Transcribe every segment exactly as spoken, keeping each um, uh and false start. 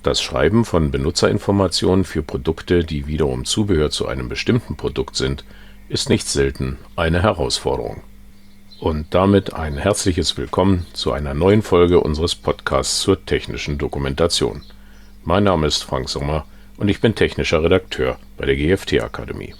Das Schreiben von Benutzerinformationen für Produkte, die wiederum Zubehör zu einem bestimmten Produkt sind, ist nicht selten eine Herausforderung. Und damit ein herzliches Willkommen zu einer neuen Folge unseres Podcasts zur technischen Dokumentation. Mein Name ist Frank Sommer und ich bin technischer Redakteur bei der G F T-Akademie.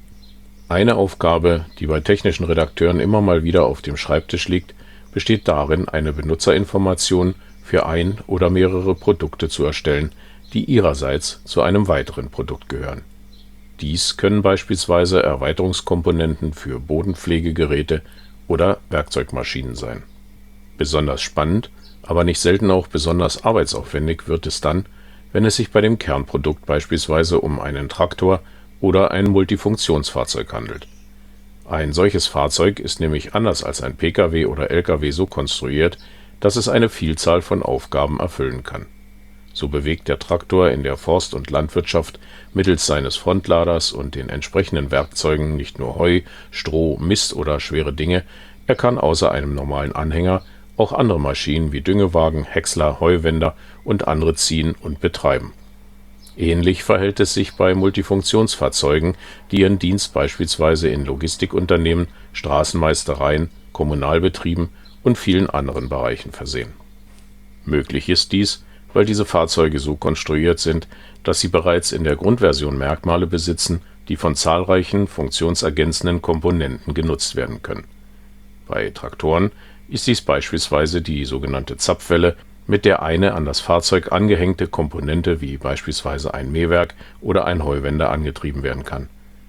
Eine Aufgabe, die bei technischen Redakteuren immer mal wieder auf dem Schreibtisch liegt, besteht darin, eine Benutzerinformation für ein oder mehrere Produkte zu erstellen, die ihrerseits zu einem weiteren Produkt gehören. Dies können beispielsweise Erweiterungskomponenten für Bodenpflegegeräte oder Werkzeugmaschinen sein. Besonders spannend, aber nicht selten auch besonders arbeitsaufwendig wird es dann, wenn es sich bei dem Kernprodukt beispielsweise um einen Traktor oder ein Multifunktionsfahrzeug handelt. Ein solches Fahrzeug ist nämlich anders als ein Pkw oder Lkw so konstruiert, dass es eine Vielzahl von Aufgaben erfüllen kann. So bewegt der Traktor in der Forst- und Landwirtschaft mittels seines Frontladers und den entsprechenden Werkzeugen nicht nur Heu, Stroh, Mist oder schwere Dinge, er kann außer einem normalen Anhänger auch andere Maschinen wie Düngewagen, Häcksler, Heuwender und andere ziehen und betreiben. Ähnlich verhält es sich bei Multifunktionsfahrzeugen, die ihren Dienst beispielsweise in Logistikunternehmen, Straßenmeistereien, Kommunalbetrieben und vielen anderen Bereichen versehen. Möglich ist dies, weil diese Fahrzeuge so konstruiert sind, dass sie bereits in der Grundversion Merkmale besitzen, die von zahlreichen funktionsergänzenden Komponenten genutzt werden können. Bei Traktoren ist dies beispielsweise die sogenannte Zapfwelle, mit der eine an das Fahrzeug angehängte Komponente wie beispielsweise ein Mähwerk oder ein Heuwender angetrieben werden kann.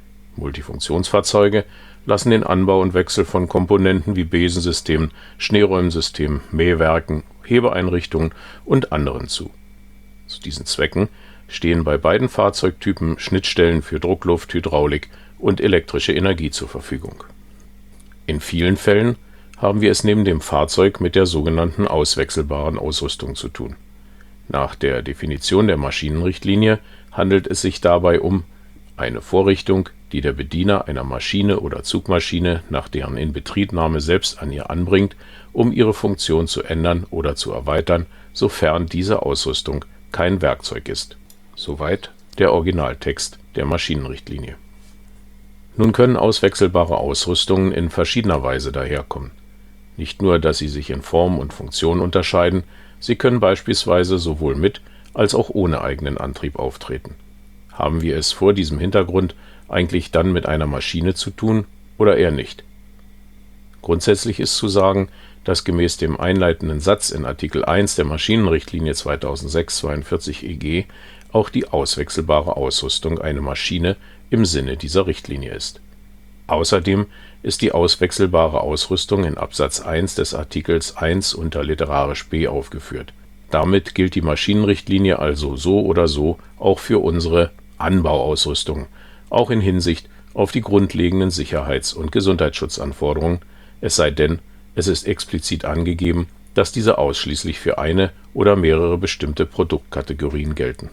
Multifunktionsfahrzeuge lassen den Anbau und Wechsel von Komponenten wie Besensystemen, Schneeräumsystemen, Mähwerken, Hebeeinrichtungen und anderen zu. Zu diesen Zwecken stehen bei beiden Fahrzeugtypen Schnittstellen für Druckluft, Hydraulik und elektrische Energie zur Verfügung. In vielen Fällen haben wir es neben dem Fahrzeug mit der sogenannten auswechselbaren Ausrüstung zu tun. Nach der Definition der Maschinenrichtlinie handelt es sich dabei um eine Vorrichtung, die der Bediener einer Maschine oder Zugmaschine nach deren Inbetriebnahme selbst an ihr anbringt, um ihre Funktion zu ändern oder zu erweitern, sofern diese Ausrüstung kein Werkzeug ist. Soweit der Originaltext der Maschinenrichtlinie. Nun können auswechselbare Ausrüstungen in verschiedener Weise daherkommen. Nicht nur, dass sie sich in Form und Funktion unterscheiden, sie können beispielsweise sowohl mit als auch ohne eigenen Antrieb auftreten. Haben wir es vor diesem Hintergrund eigentlich dann mit einer Maschine zu tun oder eher nicht? Grundsätzlich ist zu sagen, dass gemäß dem einleitenden Satz in Artikel eins der Maschinenrichtlinie zweitausendsechs zweiundvierzig E G auch die auswechselbare Ausrüstung eine Maschine im Sinne dieser Richtlinie ist. Außerdem ist die auswechselbare Ausrüstung in Absatz eins des Artikels eins unter literarisch B aufgeführt. Damit gilt die Maschinenrichtlinie also so oder so auch für unsere Anbauausrüstung, auch in Hinsicht auf die grundlegenden Sicherheits- und Gesundheitsschutzanforderungen, es sei denn, es ist explizit angegeben, dass diese ausschließlich für eine oder mehrere bestimmte Produktkategorien gelten.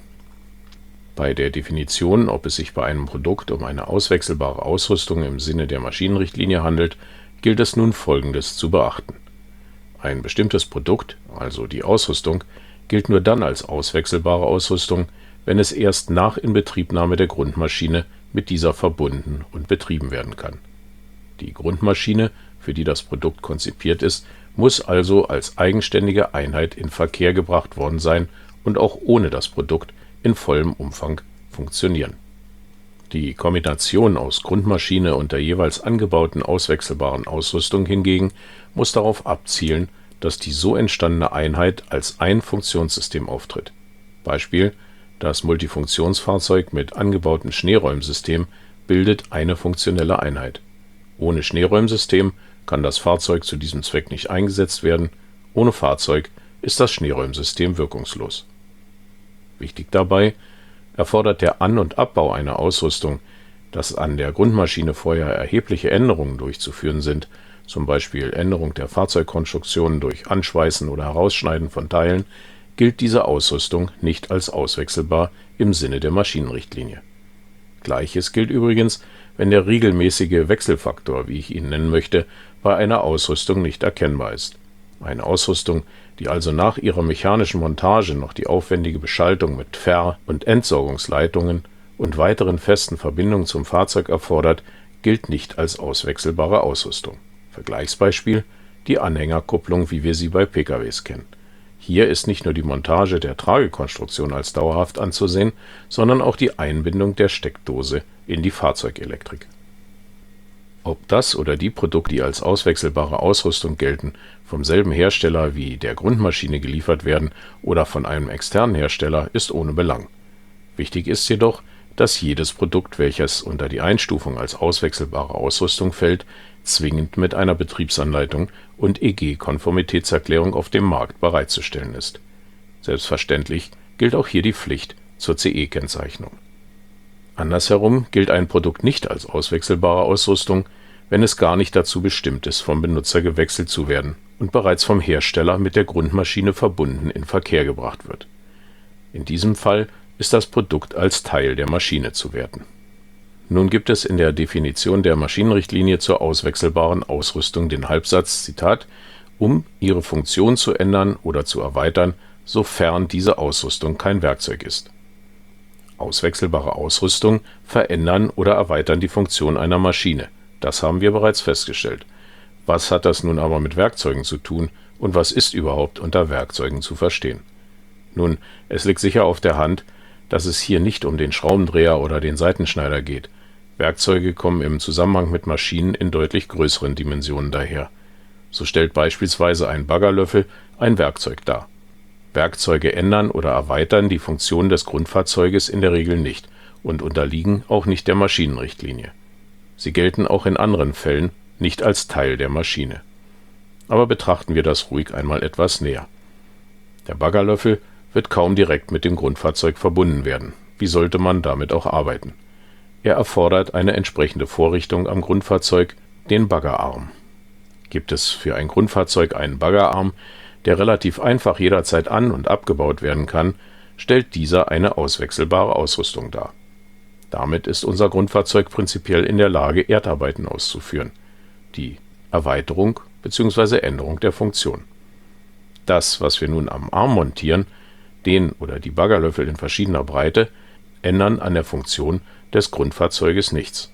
Bei der Definition, ob es sich bei einem Produkt um eine auswechselbare Ausrüstung im Sinne der Maschinenrichtlinie handelt, gilt es nun Folgendes zu beachten. Ein bestimmtes Produkt, also die Ausrüstung, gilt nur dann als auswechselbare Ausrüstung, wenn es erst nach Inbetriebnahme der Grundmaschine mit dieser verbunden und betrieben werden kann. Die Grundmaschine, für die das Produkt konzipiert ist, muss also als eigenständige Einheit in Verkehr gebracht worden sein und auch ohne das Produkt in vollem Umfang funktionieren. Die Kombination aus Grundmaschine und der jeweils angebauten auswechselbaren Ausrüstung hingegen muss darauf abzielen, dass die so entstandene Einheit als ein Funktionssystem auftritt. Beispiel: Das Multifunktionsfahrzeug mit angebautem Schneeräumsystem bildet eine funktionelle Einheit. Ohne Schneeräumsystem kann das Fahrzeug zu diesem Zweck nicht eingesetzt werden, ohne Fahrzeug ist das Schneeräumsystem wirkungslos. Wichtig dabei: Erfordert der An- und Abbau einer Ausrüstung, dass an der Grundmaschine vorher erhebliche Änderungen durchzuführen sind, zum Beispiel Änderung der Fahrzeugkonstruktion durch Anschweißen oder Herausschneiden von Teilen, gilt diese Ausrüstung nicht als auswechselbar im Sinne der Maschinenrichtlinie. Gleiches gilt übrigens, wenn der regelmäßige Wechselfaktor, wie ich ihn nennen möchte, bei einer Ausrüstung nicht erkennbar ist. Eine Ausrüstung, die also nach ihrer mechanischen Montage noch die aufwendige Beschaltung mit Ver- und Entsorgungsleitungen und weiteren festen Verbindungen zum Fahrzeug erfordert, gilt nicht als auswechselbare Ausrüstung. Vergleichsbeispiel: die Anhängerkupplung, wie wir sie bei P K Ws kennen. Hier ist nicht nur die Montage der Tragekonstruktion als dauerhaft anzusehen, sondern auch die Einbindung der Steckdose in die Fahrzeugelektrik. Ob das oder die Produkte, die als auswechselbare Ausrüstung gelten, vom selben Hersteller wie der Grundmaschine geliefert werden oder von einem externen Hersteller, ist ohne Belang. Wichtig ist jedoch, dass jedes Produkt, welches unter die Einstufung als auswechselbare Ausrüstung fällt, zwingend mit einer Betriebsanleitung und E G-Konformitätserklärung auf dem Markt bereitzustellen ist. Selbstverständlich gilt auch hier die Pflicht zur C E-Kennzeichnung. Andersherum gilt ein Produkt nicht als auswechselbare Ausrüstung, wenn es gar nicht dazu bestimmt ist, vom Benutzer gewechselt zu werden und bereits vom Hersteller mit der Grundmaschine verbunden in Verkehr gebracht wird. In diesem Fall ist das Produkt als Teil der Maschine zu werten. Nun gibt es in der Definition der Maschinenrichtlinie zur auswechselbaren Ausrüstung den Halbsatz, Zitat, um ihre Funktion zu ändern oder zu erweitern, sofern diese Ausrüstung kein Werkzeug ist. Auswechselbare Ausrüstung verändern oder erweitern die Funktion einer Maschine. Das haben wir bereits festgestellt. Was hat das nun aber mit Werkzeugen zu tun und was ist überhaupt unter Werkzeugen zu verstehen? Nun, es liegt sicher auf der Hand, dass es hier nicht um den Schraubendreher oder den Seitenschneider geht. Werkzeuge kommen im Zusammenhang mit Maschinen in deutlich größeren Dimensionen daher. So stellt beispielsweise ein Baggerlöffel ein Werkzeug dar. Werkzeuge ändern oder erweitern die Funktion des Grundfahrzeuges in der Regel nicht und unterliegen auch nicht der Maschinenrichtlinie. Sie gelten auch in anderen Fällen nicht als Teil der Maschine. Aber betrachten wir das ruhig einmal etwas näher. Der Baggerlöffel wird kaum direkt mit dem Grundfahrzeug verbunden werden. Wie sollte man damit auch arbeiten? Er erfordert eine entsprechende Vorrichtung am Grundfahrzeug, den Baggerarm. Gibt es für ein Grundfahrzeug einen Baggerarm, der relativ einfach jederzeit an- und abgebaut werden kann, stellt dieser eine auswechselbare Ausrüstung dar. Damit ist unser Grundfahrzeug prinzipiell in der Lage, Erdarbeiten auszuführen, die Erweiterung bzw. Änderung der Funktion. Das, was wir nun am Arm montieren, den oder die Baggerlöffel in verschiedener Breite, ändern an der Funktion des Grundfahrzeuges nichts.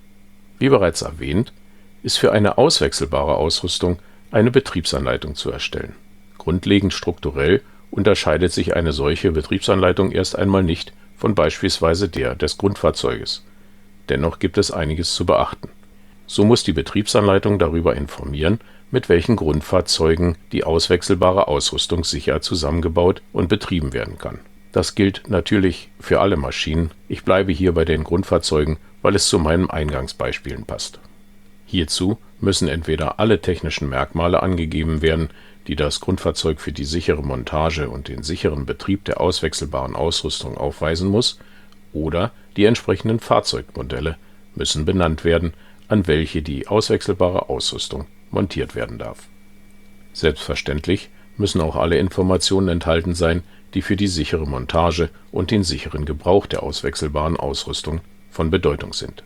Wie bereits erwähnt, ist für eine auswechselbare Ausrüstung eine Betriebsanleitung zu erstellen. Grundlegend strukturell unterscheidet sich eine solche Betriebsanleitung erst einmal nicht von beispielsweise der des Grundfahrzeuges. Dennoch gibt es einiges zu beachten. So muss die Betriebsanleitung darüber informieren, mit welchen Grundfahrzeugen die auswechselbare Ausrüstung sicher zusammengebaut und betrieben werden kann. Das gilt natürlich für alle Maschinen. Ich bleibe hier bei den Grundfahrzeugen, weil es zu meinen Eingangsbeispielen passt. Hierzu müssen entweder alle technischen Merkmale angegeben werden, die das Grundfahrzeug für die sichere Montage und den sicheren Betrieb der auswechselbaren Ausrüstung aufweisen muss, oder die entsprechenden Fahrzeugmodelle müssen benannt werden, an welche die auswechselbare Ausrüstung montiert werden darf. Selbstverständlich müssen auch alle Informationen enthalten sein, die für die sichere Montage und den sicheren Gebrauch der auswechselbaren Ausrüstung von Bedeutung sind.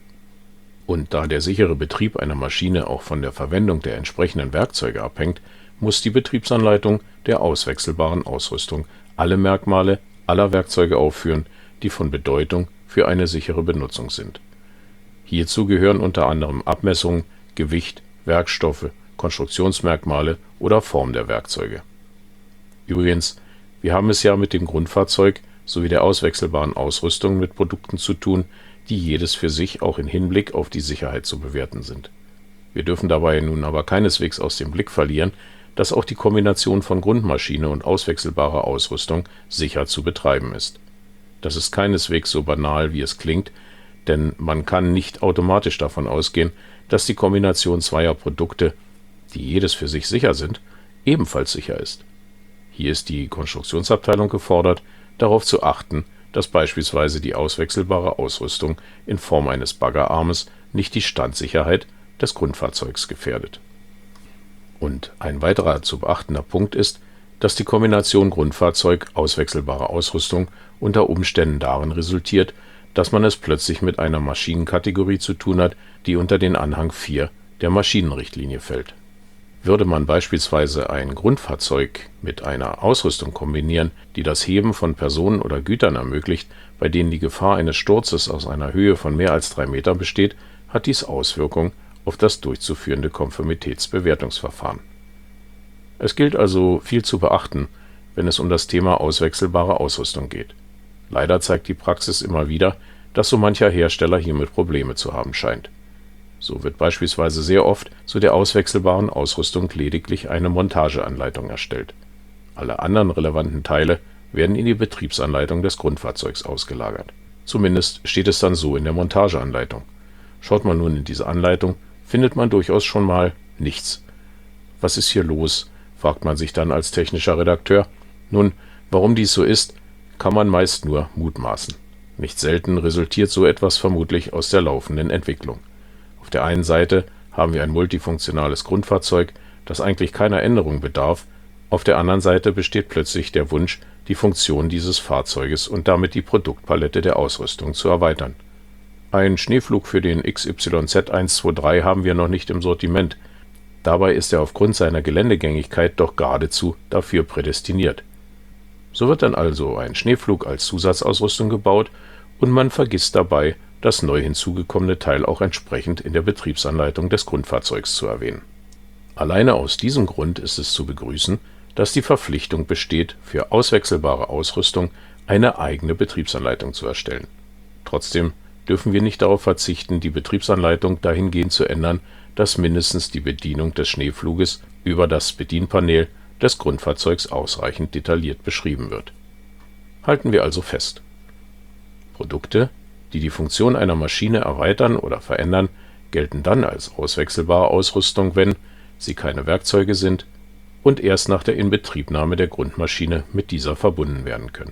Und da der sichere Betrieb einer Maschine auch von der Verwendung der entsprechenden Werkzeuge abhängt, muss die Betriebsanleitung der auswechselbaren Ausrüstung alle Merkmale aller Werkzeuge aufführen, die von Bedeutung für eine sichere Benutzung sind. Hierzu gehören unter anderem Abmessungen, Gewicht, Werkstoffe, Konstruktionsmerkmale oder Form der Werkzeuge. Übrigens, wir haben es ja mit dem Grundfahrzeug sowie der auswechselbaren Ausrüstung mit Produkten zu tun, die jedes für sich auch in Hinblick auf die Sicherheit zu bewerten sind. Wir dürfen dabei nun aber keineswegs aus dem Blick verlieren, dass auch die Kombination von Grundmaschine und auswechselbarer Ausrüstung sicher zu betreiben ist. Das ist keineswegs so banal, wie es klingt, denn man kann nicht automatisch davon ausgehen, dass die Kombination zweier Produkte, die jedes für sich sicher sind, ebenfalls sicher ist. Hier ist die Konstruktionsabteilung gefordert, darauf zu achten, dass beispielsweise die auswechselbare Ausrüstung in Form eines Baggerarmes nicht die Standsicherheit des Grundfahrzeugs gefährdet. Und ein weiterer zu beachtender Punkt ist, dass die Kombination Grundfahrzeug-auswechselbare Ausrüstung unter Umständen darin resultiert, dass man es plötzlich mit einer Maschinenkategorie zu tun hat, die unter den Anhang vier der Maschinenrichtlinie fällt. Würde man beispielsweise ein Grundfahrzeug mit einer Ausrüstung kombinieren, die das Heben von Personen oder Gütern ermöglicht, bei denen die Gefahr eines Sturzes aus einer Höhe von mehr als drei Metern besteht, hat dies Auswirkungen auf das durchzuführende Konformitätsbewertungsverfahren. Es gilt also viel zu beachten, wenn es um das Thema auswechselbare Ausrüstung geht. Leider zeigt die Praxis immer wieder, dass so mancher Hersteller hiermit Probleme zu haben scheint. So wird beispielsweise sehr oft zu der auswechselbaren Ausrüstung lediglich eine Montageanleitung erstellt. Alle anderen relevanten Teile werden in die Betriebsanleitung des Grundfahrzeugs ausgelagert. Zumindest steht es dann so in der Montageanleitung. Schaut man nun in diese Anleitung, findet man durchaus schon mal nichts. Was ist hier los, fragt man sich dann als technischer Redakteur. Nun, warum dies so ist, kann man meist nur mutmaßen. Nicht selten resultiert so etwas vermutlich aus der laufenden Entwicklung. Auf der einen Seite haben wir ein multifunktionales Grundfahrzeug, das eigentlich keiner Änderung bedarf. Auf der anderen Seite besteht plötzlich der Wunsch, die Funktion dieses Fahrzeuges und damit die Produktpalette der Ausrüstung zu erweitern. Ein Schneepflug für den X Y Z eins zwei drei haben wir noch nicht im Sortiment. Dabei ist er aufgrund seiner Geländegängigkeit doch geradezu dafür prädestiniert. So wird dann also ein Schneepflug als Zusatzausrüstung gebaut und man vergisst dabei, das neu hinzugekommene Teil auch entsprechend in der Betriebsanleitung des Grundfahrzeugs zu erwähnen. Alleine aus diesem Grund ist es zu begrüßen, dass die Verpflichtung besteht, für auswechselbare Ausrüstung eine eigene Betriebsanleitung zu erstellen. Trotzdem dürfen wir nicht darauf verzichten, die Betriebsanleitung dahingehend zu ändern, dass mindestens die Bedienung des Schneepfluges über das Bedienpanel des Grundfahrzeugs ausreichend detailliert beschrieben wird. Halten wir also fest: Produkte, die die Funktion einer Maschine erweitern oder verändern, gelten dann als auswechselbare Ausrüstung, wenn sie keine Werkzeuge sind und erst nach der Inbetriebnahme der Grundmaschine mit dieser verbunden werden können.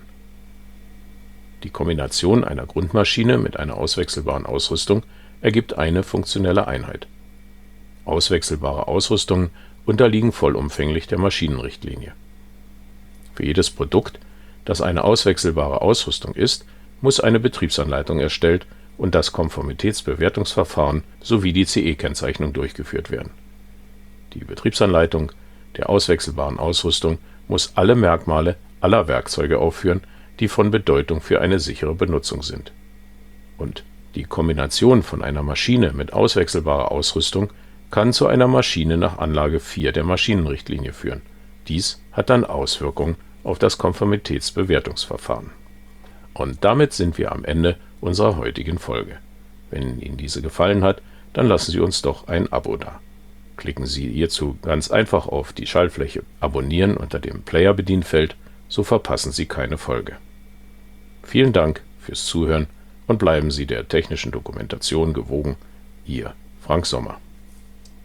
Die Kombination einer Grundmaschine mit einer auswechselbaren Ausrüstung ergibt eine funktionelle Einheit. Auswechselbare Ausrüstungen unterliegen vollumfänglich der Maschinenrichtlinie. Für jedes Produkt, das eine auswechselbare Ausrüstung ist, muss eine Betriebsanleitung erstellt und das Konformitätsbewertungsverfahren sowie die C E-Kennzeichnung durchgeführt werden. Die Betriebsanleitung der auswechselbaren Ausrüstung muss alle Merkmale aller Werkzeuge aufführen, die von Bedeutung für eine sichere Benutzung sind. Und die Kombination von einer Maschine mit auswechselbarer Ausrüstung kann zu einer Maschine nach Anlage vier der Maschinenrichtlinie führen. Dies hat dann Auswirkungen auf das Konformitätsbewertungsverfahren. Und damit sind wir am Ende unserer heutigen Folge. Wenn Ihnen diese gefallen hat, dann lassen Sie uns doch ein Abo da. Klicken Sie hierzu ganz einfach auf die Schaltfläche Abonnieren unter dem Player-Bedienfeld, so verpassen Sie keine Folge. Vielen Dank fürs Zuhören und bleiben Sie der technischen Dokumentation gewogen. Ihr Frank Sommer.